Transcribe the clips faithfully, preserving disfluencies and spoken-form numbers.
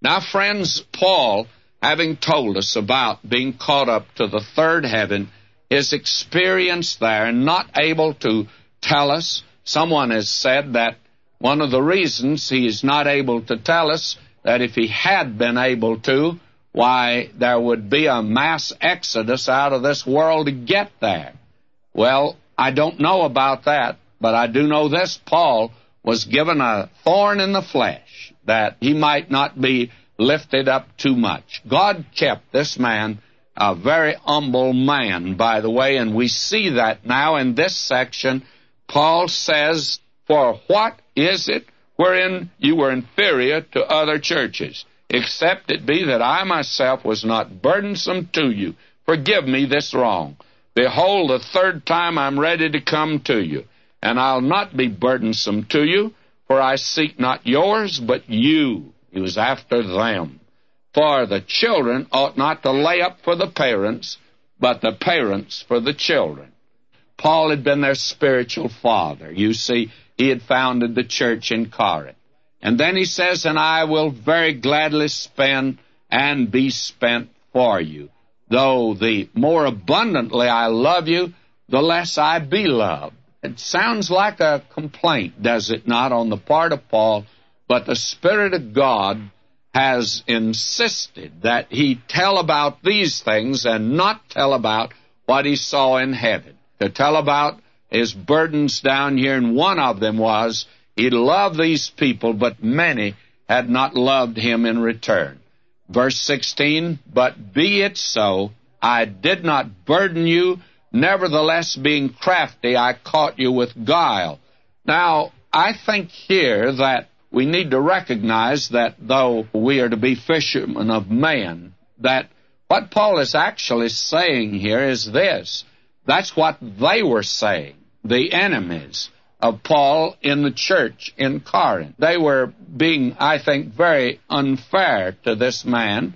Now, friends, Paul, having told us about being caught up to the third heaven, his experience there, not able to tell us. Someone has said that one of the reasons he is not able to tell us, that if he had been able to, why, there would be a mass exodus out of this world to get there. Well, I don't know about that, but I do know this: Paul was given a thorn in the flesh, that he might not be lifted up too much. God kept this man a very humble man, by the way, and we see that now in this section. Paul says, "For what is it wherein you were inferior to other churches, except it be that I myself was not burdensome to you? Forgive me this wrong. Behold, the third time I'm ready to come to you, and I'll not be burdensome to you, for I seek not yours, but you." He was after them. "For the children ought not to lay up for the parents, but the parents for the children." Paul had been their spiritual father. You see, he had founded the church in Corinth. And then he says, "And I will very gladly spend and be spent for you. Though the more abundantly I love you, the less I be loved." It sounds like a complaint, does it not, on the part of Paul? But the Spirit of God has insisted that he tell about these things and not tell about what he saw in heaven. To tell about his burdens down here, and one of them was he loved these people, but many had not loved him in return. Verse sixteen, "But be it so, I did not burden you, nevertheless being crafty, I caught you with guile." Now, I think here that we need to recognize that though we are to be fishermen of men, that what Paul is actually saying here is this. That's what they were saying, the enemies of Paul in the church in Corinth. They were being, I think, very unfair to this man,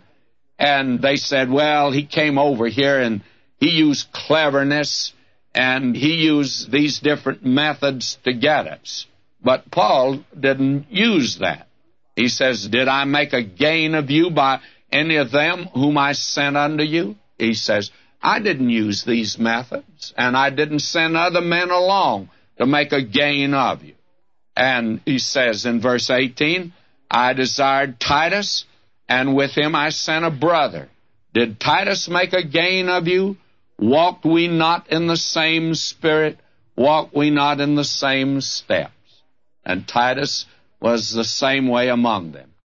and they said, well, he came over here and he used cleverness and he used these different methods to get us. But Paul didn't use that. He says, "Did I make a gain of you by any of them whom I sent unto you?" He says, "I didn't use these methods, and I didn't send other men along to make a gain of you." And he says in verse eighteen, "I desired Titus, and with him I sent a brother. Did Titus make a gain of you? Walked we not in the same spirit? Walked we not in the same steps?" And Titus was the same way among them.